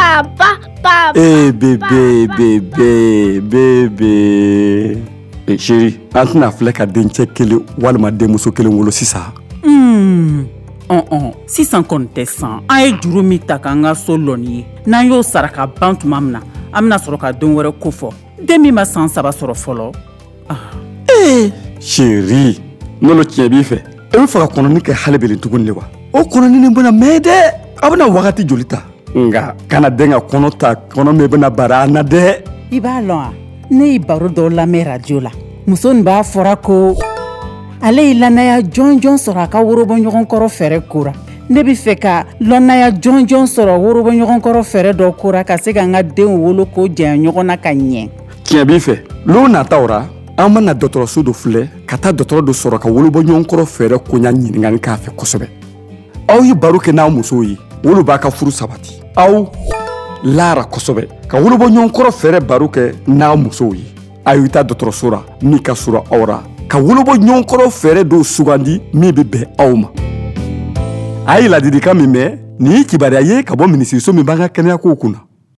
Papa. Bébé. Chérie, entre na filɛ ka dencɛ kelen walima denmuso kelen wolo sisan. Sisan kɔni tɛ san. An ye juru min ta k'an ka so lɔnni ye. N'an y'o sara ka ban tuma min na, an bɛna sɔrɔ ka den wɛrɛ ko fɔ. Den min ma san 3 sɔrɔ fɔlɔ. Chérie, n'olu tiɲɛ b'i fɛ. E bɛ fɛ ka kɔnɔni kɛ hali belen tuguni de wa? O kɔnɔni nin bɛna mɛn dɛ. A bɛna wagati joli ta? Nka kana den ka kɔnɔ ta, kɔnɔ min bɛna bara an na dɛ. I b'a lɔn wa? Ne ye baro dɔw lamɛn radio la. Muso nin b'a fɔra ko ale ye lannaya jɔnjɔn sɔrɔ a ka worobɔɲɔgɔn kɔrɔ fɛrɛ kora. Ne bɛ fɛ ka lannaya jɔnjɔn sɔrɔ worobɔɲɔgɔn kɔrɔ fɛrɛ dɔ kora ka se ka n ka den wolo ko janya ɲɔgɔn na ka ɲɛ. Tiɲɛ b'i fɛ. L'o nataw ra, an bɛna dɔgɔtɔrɔso dɔ filɛ ka taa dɔgɔtɔrɔ dɔ sɔrɔ ka wolobɔɲɔgɔn kɔrɔ fɛrɛ koɲa ɲininkali k'a fɛ kosɛbɛ. Aw ye baro kɛ n'aw musow ye, wolo b'a ka furu sabati. Aw laara kosɛbɛ ka wolobɔɲɔgɔn kɔrɔ fɛrɛ baro kɛ n'aw musow ye. A y'u ta dɔgɔtɔrɔso ra min ka surun aw ra ka wolobɔɲɔgɔn kɔrɔ fɛrɛ dɔw sugandi min bɛ bɛn aw ma. A ye ladilikan min mɛn, nin ye kibaruya ye ka bɔ minisiriso min b'an ka kɛnɛya kow kunna.